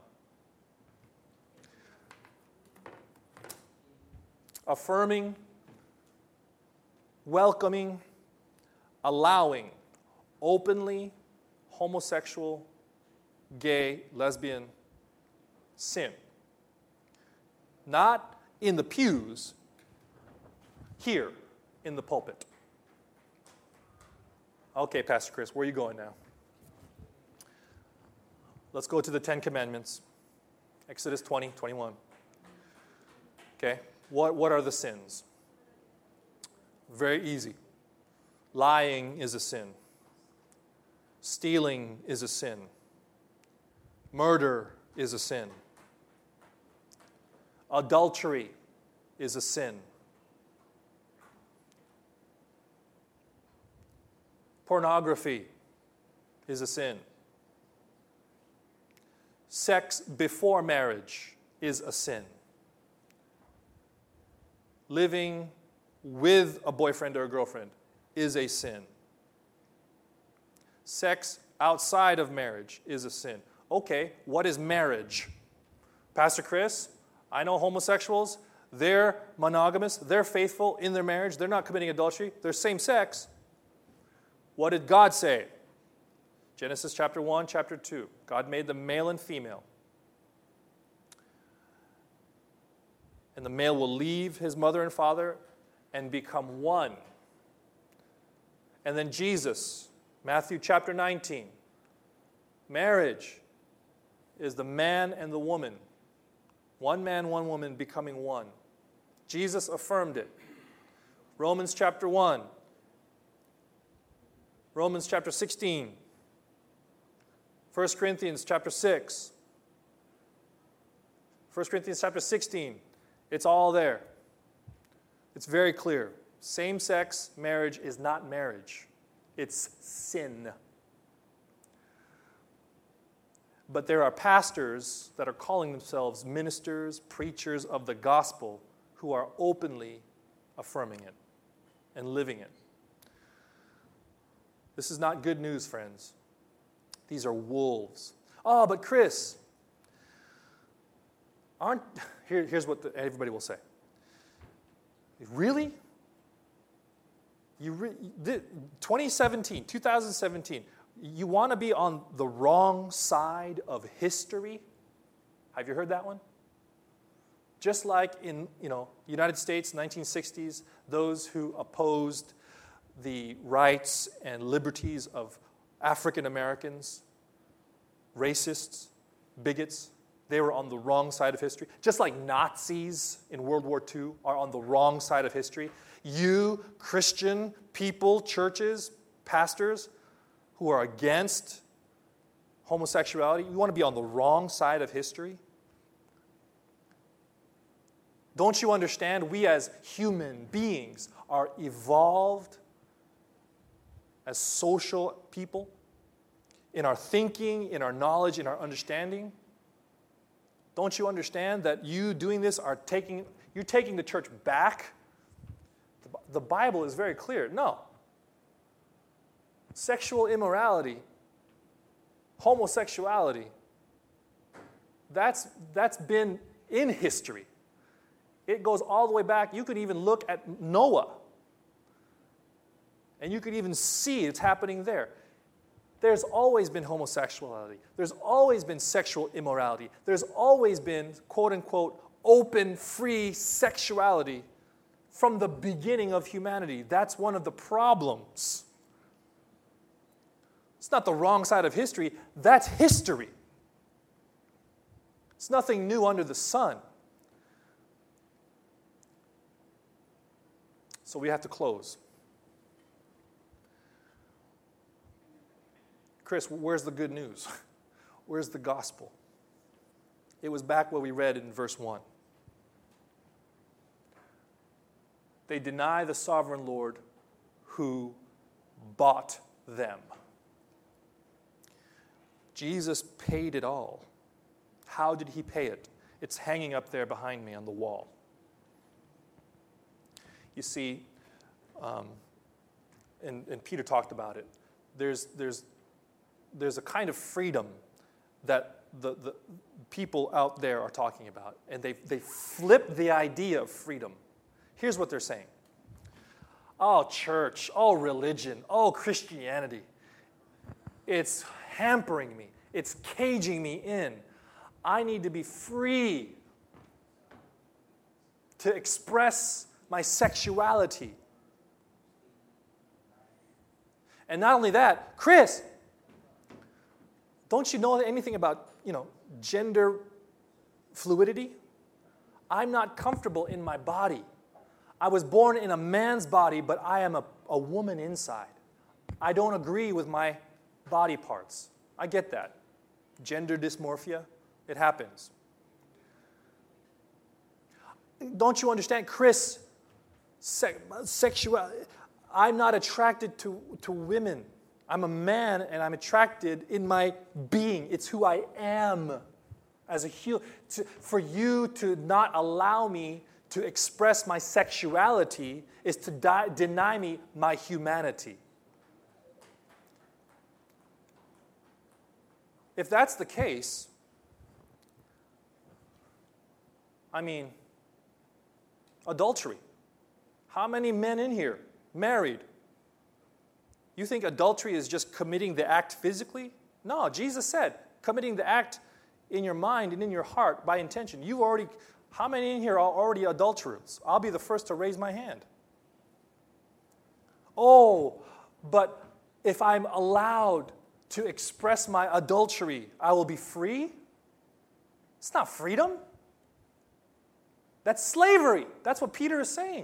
Affirming, welcoming, allowing openly homosexual, gay, lesbian sin. Not in the pews, here in the pulpit. Okay, Pastor Chris, where are you going now? Let's go to the Ten Commandments. Exodus twenty, twenty-one. Okay, what, what are the sins? Very easy. Lying is a sin. Stealing is a sin. Murder is a sin. Adultery is a sin. Pornography is a sin. Sex before marriage is a sin. Living with a boyfriend or a girlfriend is a sin. Sex outside of marriage is a sin. Okay, what is marriage? Pastor Chris, I know homosexuals, they're monogamous, they're faithful in their marriage, they're not committing adultery, they're same sex. What did God say? Genesis chapter one, chapter two. God made them male and female. And the male will leave his mother and father and become one. And then Jesus, Matthew chapter nineteen. Marriage is the man and the woman. One man, one woman becoming one. Jesus affirmed it. Romans chapter one. Romans chapter sixteen. First Corinthians chapter six. First Corinthians chapter sixteen. It's all there. It's very clear. Same-sex marriage is not marriage. It's sin. But there are pastors that are calling themselves ministers, preachers of the gospel who are openly affirming it and living it. This is not good news, friends. These are wolves. Oh, but Chris, aren't here, here's what the, everybody will say. Really? You re, twenty seventeen, twenty seventeen, you want to be on the wrong side of history? Have you heard that one? Just like in, you know, United States, nineteen sixties, those who opposed the rights and liberties of African Americans, racists, bigots, They were on the wrong side of history. Just like Nazis in World War Two are on the wrong side of history. You, Christian people, churches, pastors who are against homosexuality, you want to be on the wrong side of history? Don't you understand? We as human beings are evolved as social people in our thinking, in our knowledge, in our understanding. Don't you understand that you doing this are taking, you're taking the church back? The Bible is very clear. No. Sexual immorality, homosexuality, that's, that's been in history. It goes all the way back. You could even look at Noah, and you could even see it's happening there. There's always been homosexuality. There's always been sexual immorality. There's always been, quote unquote, open, free sexuality from the beginning of humanity. That's one of the problems. It's not the wrong side of history. That's history. It's nothing new under the sun. So we have to close. Chris, where's the good news? Where's the gospel? It was back where we read in verse one. They deny the sovereign Lord who bought them. Jesus paid it all. How did he pay it? It's hanging up there behind me on the wall. You see, um, and, and Peter talked about it, there's, there's, there's a kind of freedom that the, the people out there are talking about, and they, they flip the idea of freedom. Here's what they're saying. Oh, church, oh, religion, oh, Christianity. It's hampering me. It's caging me in. I need to be free to express my sexuality. And not only that, Chris, don't you know anything about, you know, gender fluidity? I'm not comfortable in my body. I was born in a man's body, but I am a, a woman inside. I don't agree with my body parts. I get that. Gender dysmorphia, it happens. Don't you understand, Chris? Se- sexual. I'm not attracted to, to women. I'm a man, and I'm attracted in my being. It's who I am as a human. For you to not allow me to express my sexuality is to die, deny me my humanity. If that's the case, I mean, adultery. How many men in here married? You think adultery is just committing the act physically? No, Jesus said, committing the act in your mind and in your heart by intention. You've already, how many in here are already adulterers? I'll be the first to raise my hand. Oh, but if I'm allowed to express my adultery, I will be free? It's not freedom. That's slavery. That's what Peter is saying.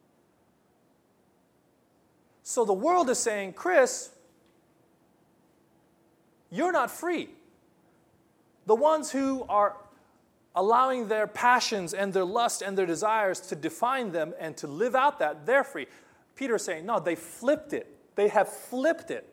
So the world is saying, Chris, you're not free. The ones who are allowing their passions and their lust and their desires to define them and to live out that, they're free. Peter is saying, no, they flipped it. They have flipped it.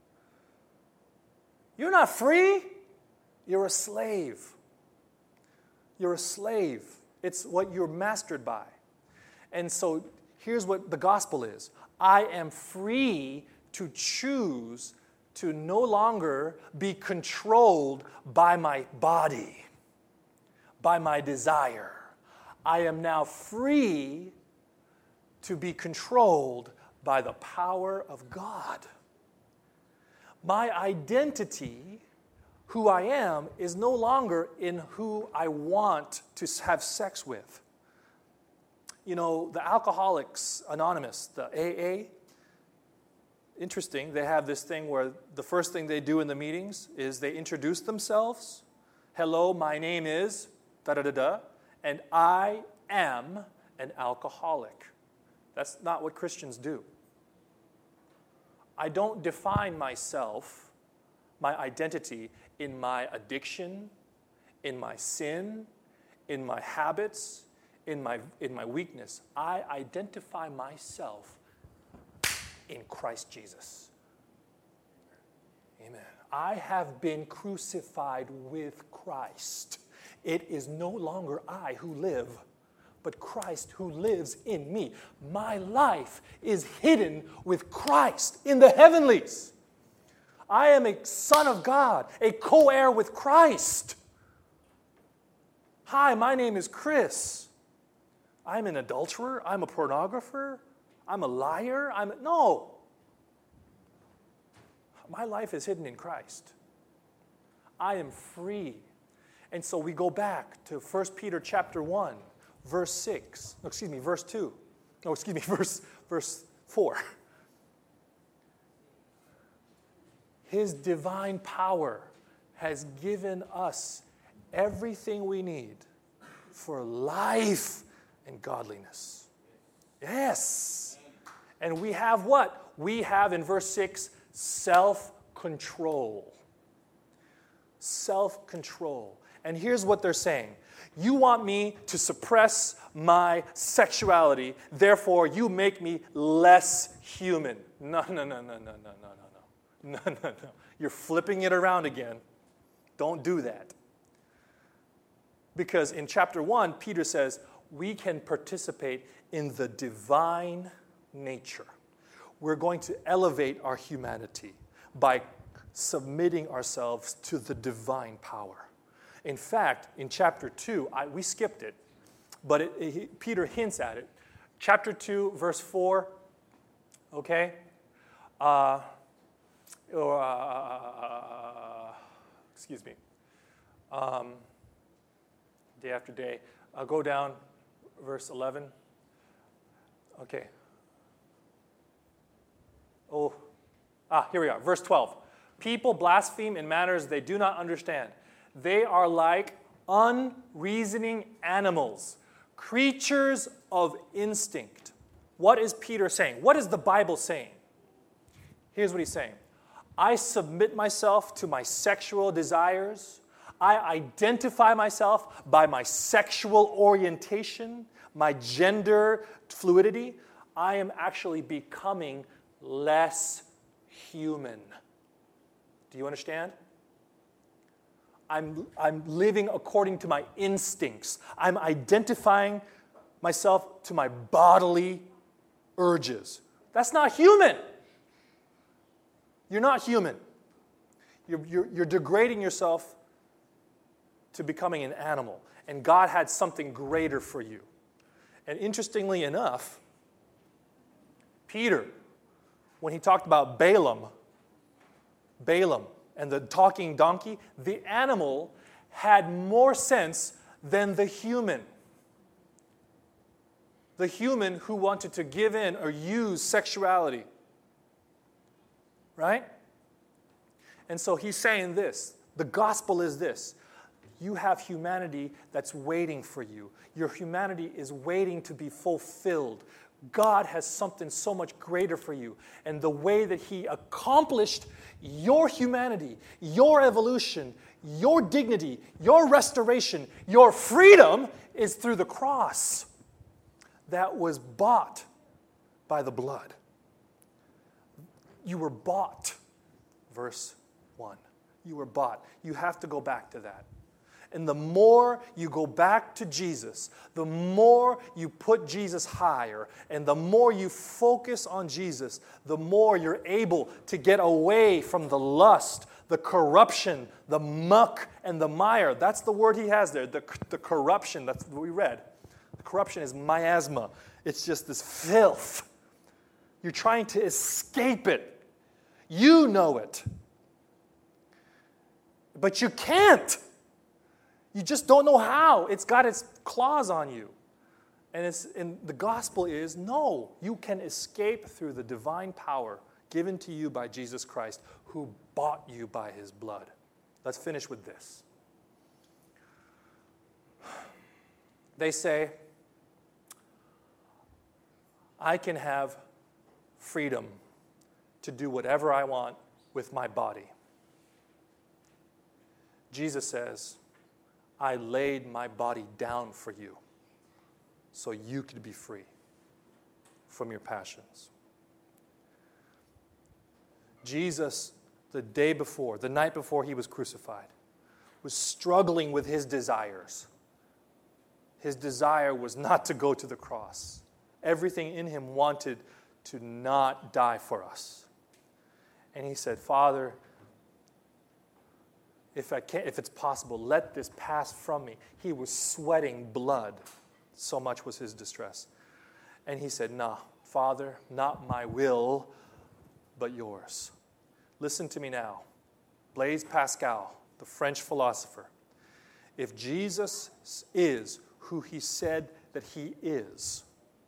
You're not free. You're a slave. You're a slave. It's what you're mastered by. And so here's what the gospel is. I am free to choose to no longer be controlled by my body, by my desire. I am now free to be controlled by the power of God. My identity, who I am, is no longer in who I want to have sex with. You know, the Alcoholics Anonymous, the A A, interesting, they have this thing where the first thing they do in the meetings is they introduce themselves Hello, my name is da-da-da-da, and I am an alcoholic. That's not what Christians do. I don't define myself, my identity, in my addiction, in my sin, in my habits, in my, in my weakness. I identify myself in Christ Jesus. Amen. I have been crucified with Christ. It is no longer I who live, but Christ who lives in me. My life is hidden with Christ in the heavenlies. I am a son of God, a co-heir with Christ. Hi, my name is Chris. I'm an adulterer. I'm a pornographer. I'm a liar. I'm a, no. My life is hidden in Christ. I am free. And so we go back to First Peter chapter one, verse six. No, excuse me, verse two. No, excuse me, verse, verse four. His divine power has given us everything we need for life and godliness. Yes. And we have what? We have in verse six, self-control. Self-control. And here's what they're saying. You want me to suppress my sexuality, therefore you make me less human. No, no, no, no, no, no, no, no, no. No, no, no. You're flipping it around again. Don't do that. Because in chapter one, Peter says, we can participate in the divine nature. We're going to elevate our humanity by submitting ourselves to the divine power. In fact, in chapter two, I, we skipped it, but it, it, Peter hints at it. Chapter two, verse four, okay? Uh, or, uh, excuse me. Um, day after day. Uh, go down, verse eleven. Okay. Oh, ah, here we are, verse twelve. People blaspheme in matters they do not understand. They are like unreasoning animals, creatures of instinct. What is Peter saying? What is the Bible saying? Here's what he's saying. I submit myself to my sexual desires. I identify myself by my sexual orientation, my gender fluidity. I am actually becoming less human. Do you understand? I'm, I'm living according to my instincts. I'm identifying myself to my bodily urges. That's not human. You're not human. You're, you're, you're degrading yourself to becoming an animal. And God had something greater for you. And interestingly enough, Peter, when he talked about Balaam, Balaam and the talking donkey, the animal had more sense than the human. The human who wanted to give in or use sexuality. Right? And so he's saying this. The gospel is this. You have humanity that's waiting for you. Your humanity is waiting to be fulfilled. God has something so much greater for you. And the way that he accomplished your humanity, your evolution, your dignity, your restoration, your freedom is through the cross that was bought by the blood. You were bought, verse one. You were bought. You have to go back to that. And the more you go back to Jesus, the more you put Jesus higher, and the more you focus on Jesus, the more you're able to get away from the lust, the corruption, the muck, and the mire. That's the word he has there, the, the corruption. That's what we read. The corruption is miasma. It's just this filth. You're trying to escape it. You know it. But you can't. You just don't know how. It's got its claws on you. And, it's, and the gospel is, no, you can escape through the divine power given to you by Jesus Christ, who bought you by his blood. Let's finish with this. They say, I can have freedom to do whatever I want with my body. Jesus says, I laid my body down for you so you could be free from your passions. Jesus, the day before, the night before he was crucified, was struggling with his desires. His desire was not to go to the cross. Everything in him wanted to not die for us. And he said, Father, if I can, if it's possible, let this pass from me. He was sweating blood. So much was his distress. And he said, nah, Father, not my will, but yours. Listen to me now. Blaise Pascal, the French philosopher. If Jesus is who he said that he is,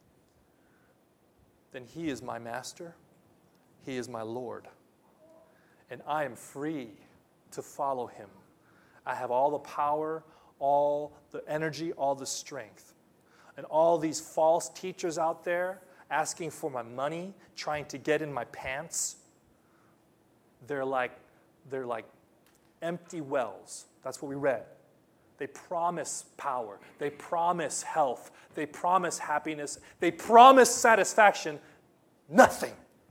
then he is my master, he is my Lord, and I am free to follow him. I have all the power, all the energy, all the strength. And all these false teachers out there asking for my money, trying to get in my pants, they're like, they're like empty wells. That's what we read. They promise power. They promise health. They promise happiness. They promise satisfaction. Nothing.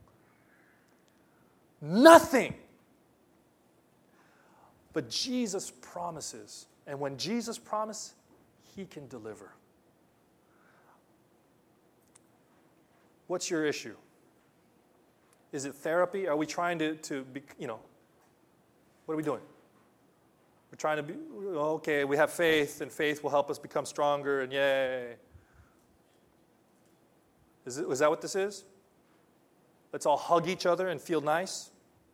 Nothing. But Jesus promises. And when Jesus promises, he can deliver. What's your issue? Is it therapy? Are we trying to, to be, you know, what are we doing? We're trying to be, okay, we have faith, and faith will help us become stronger, and yay. Is, it, is that what this is? Let's all hug each other and feel nice?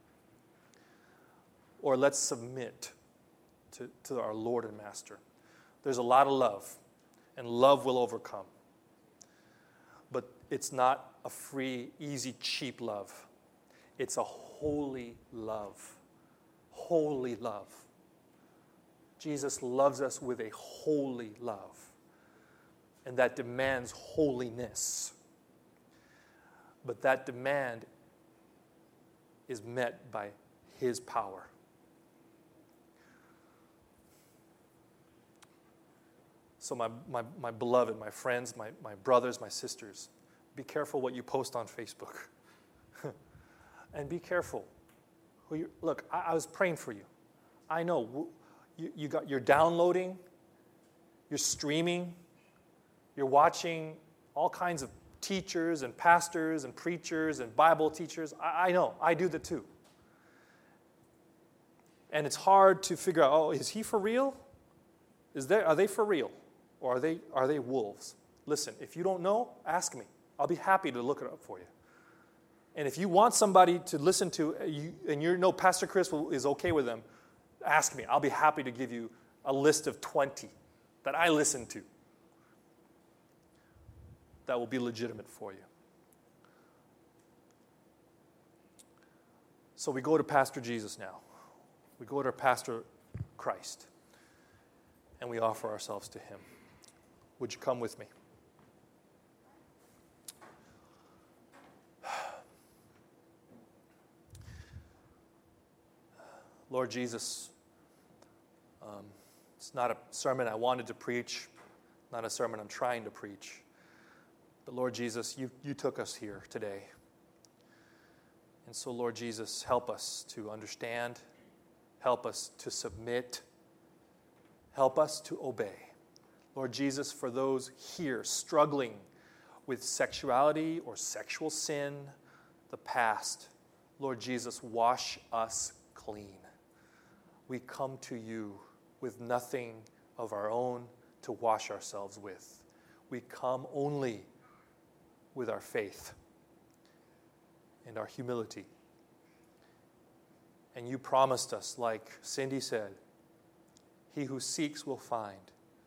Or let's submit to, to our Lord and Master. There's a lot of love, and love will overcome. But it's not a free, easy, cheap love. It's a holy love. Holy love. Jesus loves us with a holy love, and that demands holiness. But that demand is met by his power. So my, my, my beloved, my friends, my, my brothers, my sisters, be careful what you post on Facebook. And be careful. Who you, look, I, I was praying for you. I know you, you got, you're downloading, you're streaming, you're watching all kinds of teachers and pastors and preachers and Bible teachers. I, I know, I do that too. And it's hard to figure out, oh, is he for real? Is there, are they for real? Or are they, are they wolves? Listen, if you don't know, ask me. I'll be happy to look it up for you. And if you want somebody to listen to, you, and you know Pastor Chris will, is okay with them, ask me. I'll be happy to give you a list of twenty that I listen to that will be legitimate for you. So we go to Pastor Jesus now. We go to Pastor Christ, and we offer ourselves to him. Would you come with me? Lord Jesus, um, it's not a sermon I wanted to preach, not a sermon I'm trying to preach. But Lord Jesus, you, you took us here today. And so, Lord Jesus, help us to understand, help us to submit, help us to obey. Lord Jesus, for those here struggling with sexuality or sexual sin, the past, Lord Jesus, wash us clean. We come to you with nothing of our own to wash ourselves with. We come only with our faith and our humility. And you promised us, like Cindy said, he who seeks will find.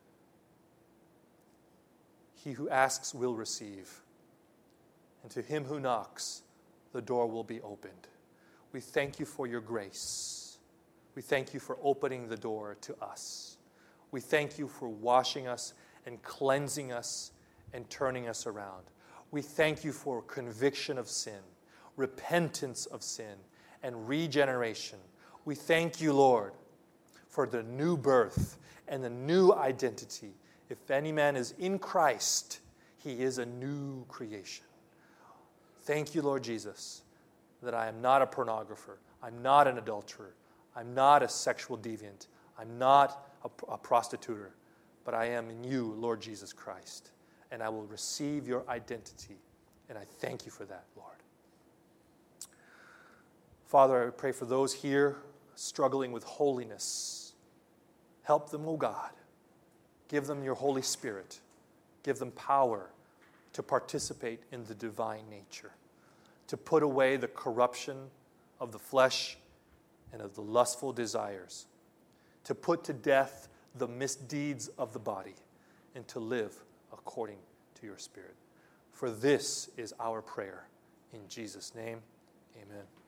He who asks will receive. And to him who knocks, the door will be opened. We thank you for your grace. We thank you for opening the door to us. We thank you for washing us and cleansing us and turning us around. We thank you for conviction of sin, repentance of sin, and regeneration. We thank you, Lord, for the new birth and the new identity. If any man is in Christ, he is a new creation. Thank you, Lord Jesus, that I am not a pornographer. I'm not an adulterer. I'm not a sexual deviant. I'm not a, a prostituter. But I am in you, Lord Jesus Christ. And I will receive your identity. And I thank you for that, Lord. Father, I pray for those here struggling with holiness. Help them, O God. Give them your Holy Spirit. Give them power to participate in the divine nature, to put away the corruption of the flesh and of the lustful desires, to put to death the misdeeds of the body, and to live according to your Spirit. For this is our prayer. In Jesus' name, amen.